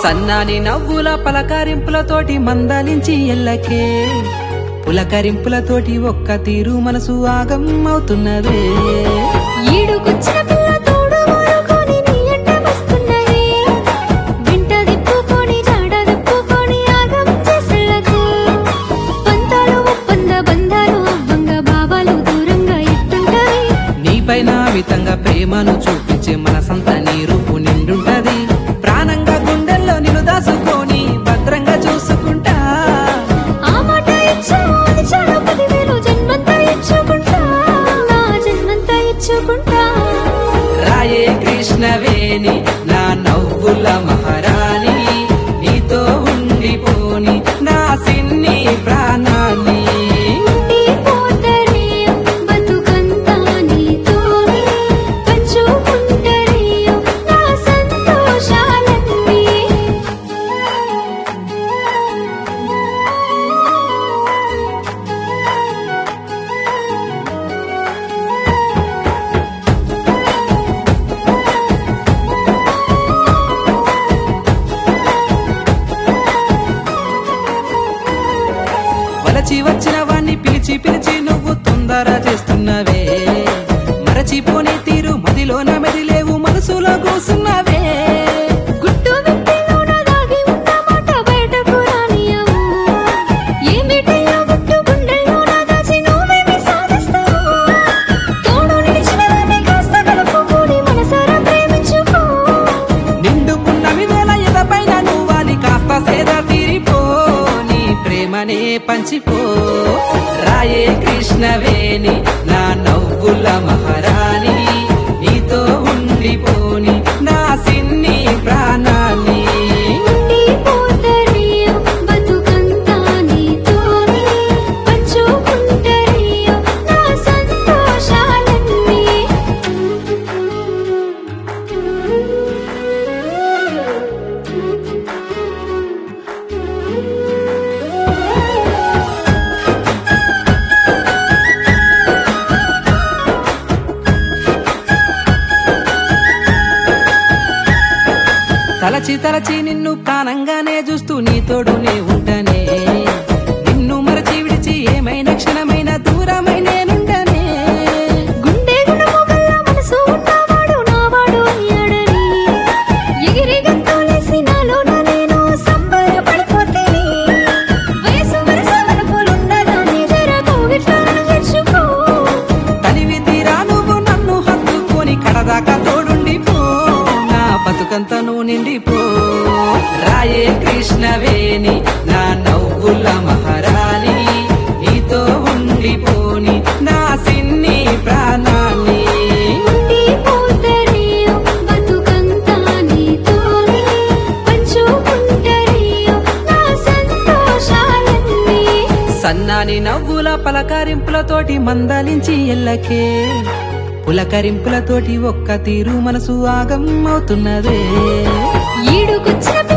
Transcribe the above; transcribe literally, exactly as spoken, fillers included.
సన్నాని నవ్వుల పలకరింపులతోటి మందలించి ఎల్లకే పులకరింపులతోటి ఒక్క తీరు మనసు ఆగం అవుతున్నదే. ఈడుకొచ్చిన పిల్ల తోడు ఊరుకొని నీ ఎంట వస్తున్నది, వెంట దిప్పుకొని జాడ దిప్పుకొని ఆగం చేసెళ్ళకు. పంతాలు ఒప్పంద బంధాలు అవ్వంగ భావాలు దూరంగా ఎత్తుంటాయి. నీపైన మితంగా ప్రేమను చూపించే మనసంతా నీ రూపు నిండుంటది. ప్రాణంగా గుండెల్లో నిన్ను దాసుకొని భద్రంగా చూసుకుంటా. ఆ మాట ఇచ్చావు అది చాలు పదివేలు జన్మంతా ఇచ్చుకుంటా, నా జన్మంతా ఇచ్చుకుంటా. రాయే కృష్ణవేణి నా నవ్వుల మహారాణి, నీతో ఉండిపోని నా సిన్ని ప్రాణాన్ని. ఉండి పోతరే బతుకంతా నీతోనే, పంచుకుంటరే నా సంతోషాలన్నీ. వలచి వచ్చిన వాణ్ణి పిలిచి పిలిచి నువ్వు తొందర చేస్తున్నవే. మరచిపోని తీరు మదిలోన మెదిలేవు మనసులో కూసున్నవే. గుట్టు విప్పిలోన దాగి ఉన్న మాట బయటకు రానియవు, ఏమిటయ్యో గుట్టు గుండెల్లోన దాచి నువ్వేమి సాధిస్తావు. తోడు నిలిచిన వాణ్ణి కాస్త కలుపుకొని మనసారా ప్రేమించుకో. నిండుకున్నవి వేల ఎదపైన నువ్వాలి కాస్త సేద తీరిపో, నీ ప్రేమనే పంచిపో. రాయే కృష్ణవేణి నా నవ్వుల మహారాణి, నీతో ఉండిపోని నా సిన్ని ప్రాణాన్ని. ఉండి పోతరే బతుకంతా నీతోనే, పంచుకుంటరే నా సంతోషాలన్నీ. తలచి తలచి నిన్ను ప్రాణంగానే చూస్తూ నీ తోడునే ఉంటానే. నిన్ను మరచి విడిచి ఏమైనా క్షణమైన దూరమై నేనుండనే. గుండె గుణము గల్ల మనసు ఉన్నవాడు నావాడు అయ్యాడని, ఎగిరి గంతులేసి నాలోన నేను సంబరపడిపోతేని. వయసు వరస వరపులున్నదాన్ని జర కోగిట్లను తెచ్చుకో. తనివి తీరా నువ్వు నన్ను హత్తుకొని కడదాకా తోడుండిపో, నా బతుకంతను నిండిపో. రాయే కృష్ణవేణి నా నవ్వుల మహారాణి, నీతో ఉండిపోని నా సిన్ని ప్రాణాన్ని. ఉండి పోతరే బతుకంతా నీతోనే, పంచుకుంటరే నా సంతోషాలన్నీ. సన్నాని నవ్వుల పలకరింపులతోటి మందలించి ఎల్లకే పులకరింపులతోటి ఒక్క తీరు మనసు ఆగం అవుతున్నదే. ఈడుకొచ్చిన